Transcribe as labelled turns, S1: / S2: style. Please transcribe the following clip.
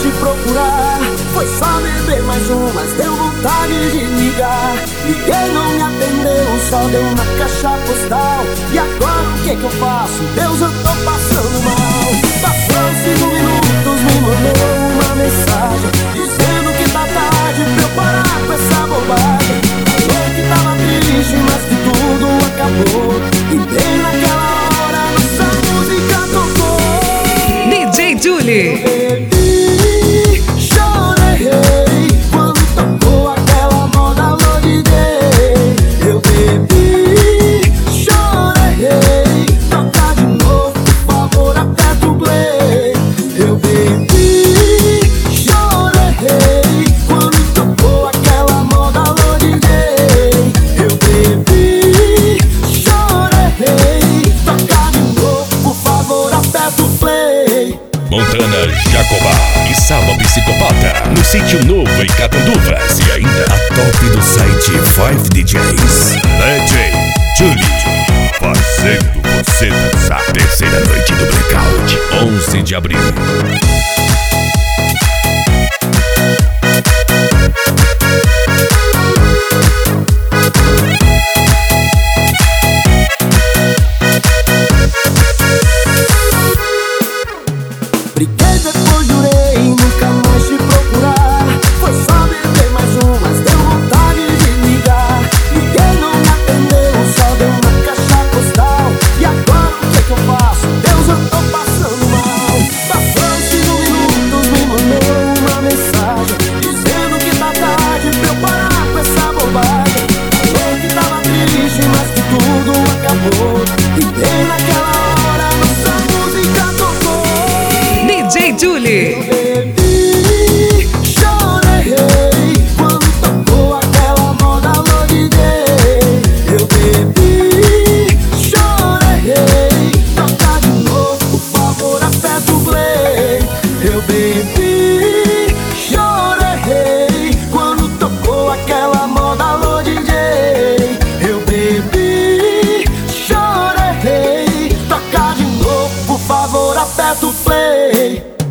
S1: te procurar. Foi só beber mais um, mas deu vontade de ligar. Liguei, não me atendeu, só deu uma caixa postal. E agora o que eu faço? Deus, eu tô passando mal. Passou 5 minutos, me mandou uma mensagem dizendo que tá tarde pra eu parar com essa bobagem. Falou que tava triste, mas que tudo acabou. E bem naquela hora nossa música tocou.
S2: DJ Julie.
S1: Bebi, chorei quando tocou aquela moda Lodi Day. Eu bebi, chorei, toca de novo, por favor, aperta o play. Eu bebi, chorei quando tocou aquela moda Lodi Day. Eu bebi, chorei, toca de novo, por favor, aperta o play.
S3: Montana Jacobá e Saba Psicopata no Sítio Novo em Catanduvas. E ainda a top do site 5DJs. DJ Julie, fazendo você dançar. Terceira noite do Blackout, 11 de abril.
S1: Briguei, depois jurei nunca mais te procurar. Foi só beber mais um, mas deu vontade de ligar. Liguei, não me atendeu, só deu uma caixa postal. E agora o que eu faço? Deus, eu tô passando mal. Passou 5 minutos, me mandou uma mensagem dizendo que tá tarde pra eu parar com essa bobagem. Falou que tava triste, mas que tudo acabou. E bem naquela hora nossa música tocou.
S2: DJ Julie.
S1: Bebi, chorei quando tocou aquela moda Lodi Day. Eu bebi, chorei, toca de novo, por favor, aperta o play. Eu bebi, chorei quando tocou aquela moda Lodi Day. Eu bebi, chorei, toca de novo, por favor, aperta o play.